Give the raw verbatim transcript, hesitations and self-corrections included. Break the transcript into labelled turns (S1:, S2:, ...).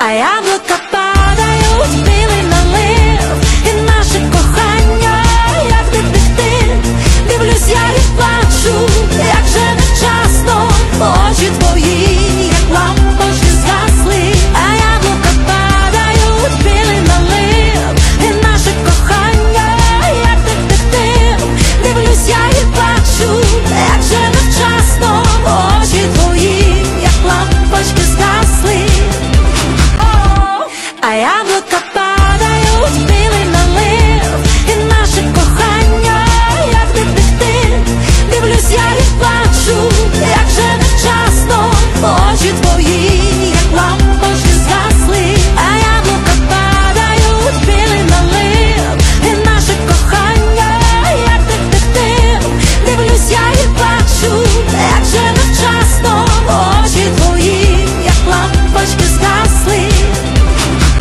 S1: а яблука падають, білий налив, і наше кохання, як детектив. Дивлюсь я і плачу, як же невчасно очі твої